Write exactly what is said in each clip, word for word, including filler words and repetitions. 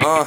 Uh.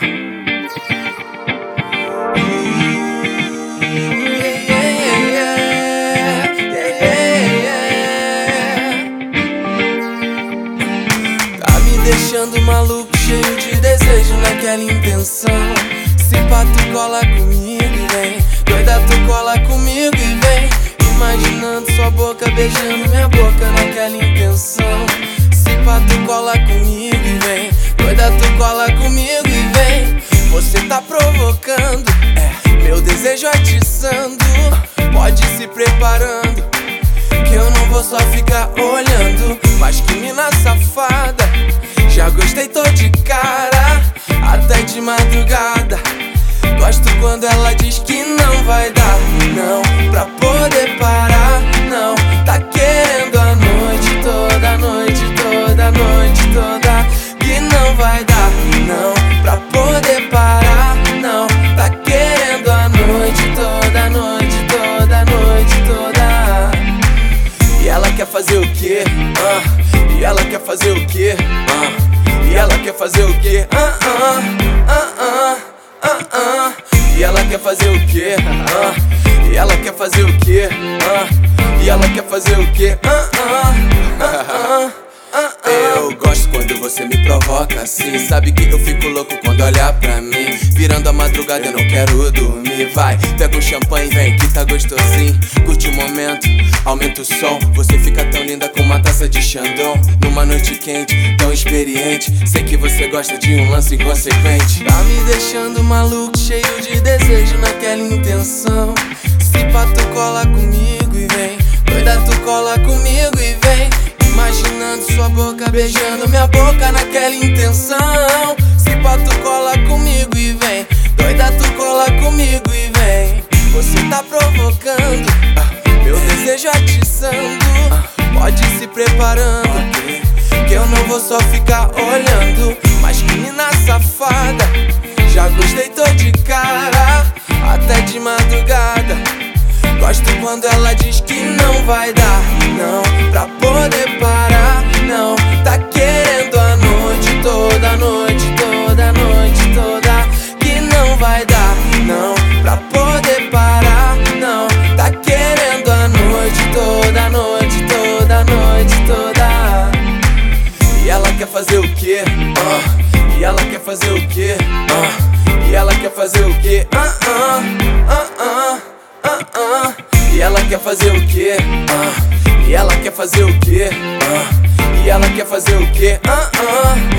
Tá me deixando maluco, cheio de desejo naquela intenção. Se pá, tu cola comigo e vem. Doida, tu cola comigo e vem. Imaginando sua boca beijando minha boca naquela intenção. Se pá, tu cola comigo e vem. Doida, tu cola comigo e vem. Você tá provocando, é, meu desejo atiçando. Pode ir se preparando, que eu não vou só ficar olhando. Mas que mina safada, já gostei, tô de cara, até de madrugada. Gosto quando ela diz que não vai dar, não, pra poder parar, não. Tá querendo a noite toda, a noite toda, a noite toda. Que não vai dar, não, pra poder parar, não. Tá querendo a noite toda, a noite toda, a noite toda. E ela quer fazer o quê? Uh, e ela quer fazer o quê? Uh, e ela quer fazer o quê? Uh, uh, uh, uh, uh, uh. E ela quer fazer o quê? Uh, e ela quer fazer o quê? Uh, e ela quer fazer o quê? Uh, uh, uh, uh, uh, uh. Eu gosto quando você me provoca assim. Sabe que eu fico louco quando olhar pra mim. Virando a madrugada eu não quero dormir. Vai, pega um champanhe, vem que tá gostosinho. Curte o momento, aumenta o som. Você fica tão linda com uma taça de Chandon. Numa noite quente, tão experiente. Sei que você gosta de um lance inconsequente. Tá me deixando maluco, cheio de desejo naquela intenção. Se pá, tu cola comigo e vem. Doida, tu cola comigo e vem. Imaginando sua boca beijando minha boca naquela intenção. Se pá, tu cola comigo e vem. Doida, tu cola comigo e vem. Você tá provocando, ah, meu desejo atiçando. ah, Pode ir se preparando, que eu não vou só ficar olhando. Mas que mina safada, já gostei, tô de cara, até de madrugada. Gosto quando ela diz que não vai dar, não, pra poder parar, não. Tá querendo a noite toda, a noite toda, a noite toda. Que não vai dar, não, pra poder parar, não. Tá querendo a noite toda, a noite toda, a noite toda. E ela quer fazer o quê? Uh, e ela quer fazer o quê? Uh, e ela quer fazer o quê? Uh, uh, uh, uh, uh, uh. E ela quer fazer o quê? Uh, e ela quer fazer o quê? Uh, e ela quer fazer o quê? Uh, uh.